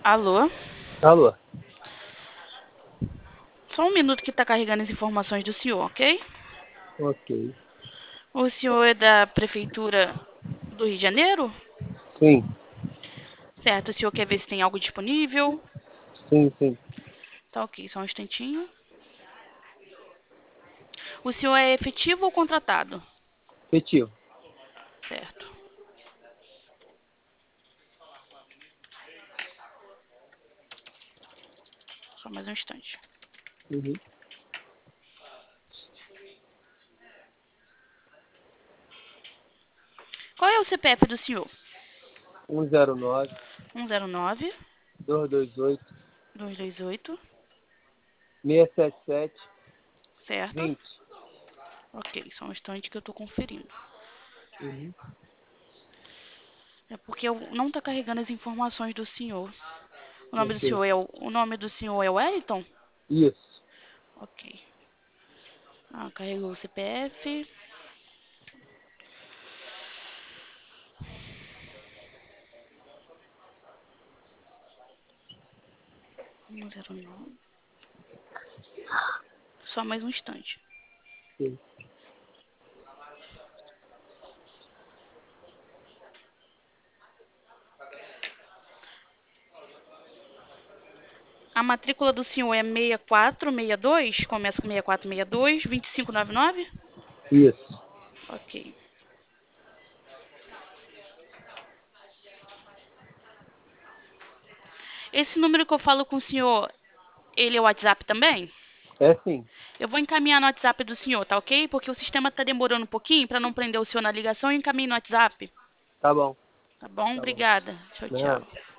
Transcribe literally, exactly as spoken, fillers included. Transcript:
Alô? Alô? Só um minuto que está carregando as informações do senhor, ok? Ok. O senhor é da Prefeitura do Rio de Janeiro? Sim, Certo, o senhor quer ver se tem algo disponível? sim, sim. Tá ok, só um instantinho. O senhor é efetivo ou contratado? Efetivo. Certo. Só mais um instante. Uhum. Qual é o C P F do senhor? um zero nove, um zero nove, dois dois oito, dois dois oito, seis sete sete, certo? vinte. Ok, só um instante que eu estou conferindo. Uhum. É porque eu não está carregando as informações do senhor. O nome do Ok. senhor é o, o nome do senhor é Wellington? Isso. Ok. Ah, carregou o C P F. um zero nove. Só mais um instante. Sim. A matrícula do senhor é seis quatro seis dois, começa com seis quatro seis dois, dois cinco nove nove? Isso. Ok. Esse número que eu falo com o senhor, ele é o WhatsApp também? É sim. Eu vou encaminhar no WhatsApp do senhor, tá ok? Porque o sistema está demorando um pouquinho para não prender o senhor na ligação, eu encaminho no WhatsApp. Tá bom. Tá bom? Tá bom. Obrigada. Tchau, Não. tchau.